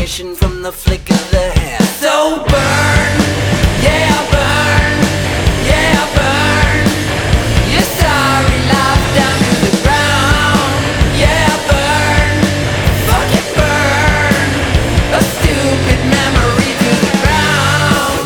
ignition from the flick of the hand. So burn, yeah burn, yeah burn your sorry life down to the ground. Yeah burn, fucking burn a stupid memory to the ground.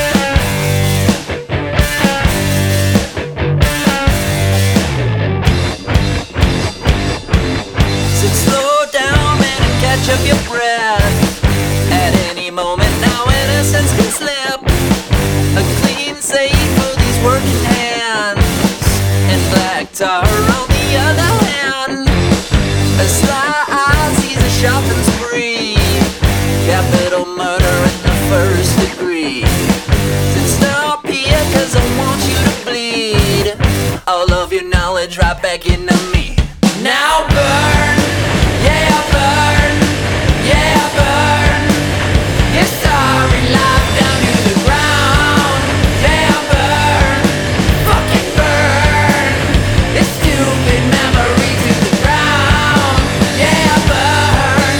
So slow down, man, and catch up your breath. At any moment now, innocence can slip. A clean slate for these working hands, and black tar on the other hand. A sly eye sees a shopping spree. Capital murder in the first degree. Said stop here, cause I want you to bleed all of your knowledge right back into me. Now burn, yeah burn, yeah burn your sorry life down to the ground. Yeah burn, fucking burn this stupid memory to the ground. Yeah burn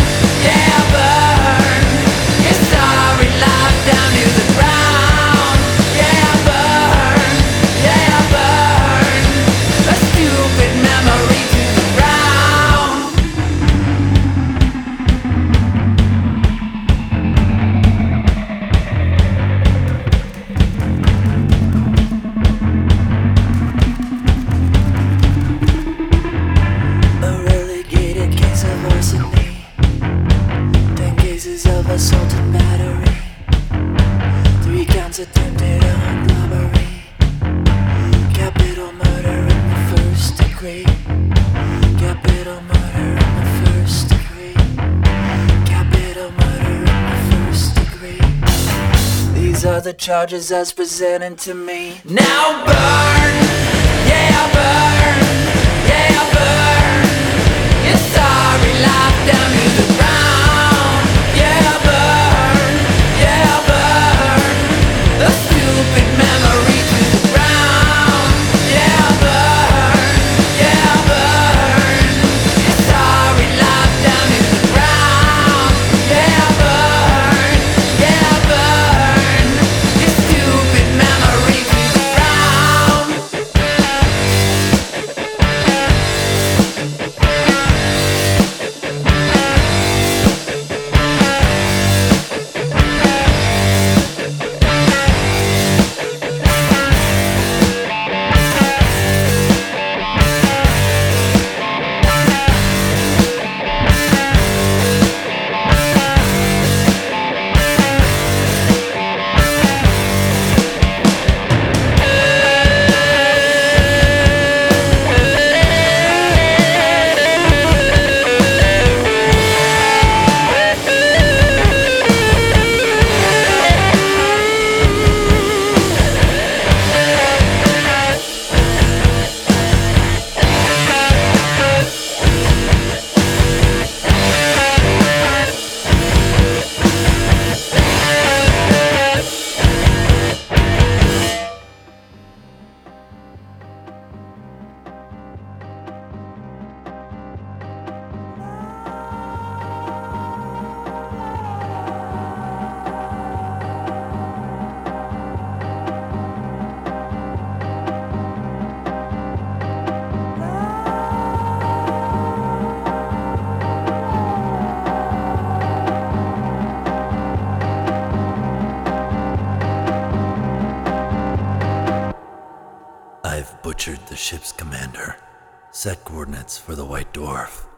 your sorry life down to the ground. Yeah burn a stupid memory to the ground. A relegated case of arsony, 10 cases of assault and battery, 3 counts attempted armed robbery, capital murder in the first degree, capital murder in the first degree, capital murder in the first degree. These are the charges as presented to me. Now burn, yeah burn, yeah burn your sorry life down to the ground. Yeah burn a stupid memory to the ground. Yeah burn your sorry life down to the ground. Yeah burn your stupid memory to the ground. I've butchered the ship's commander. Set coordinates for the White Dwarf.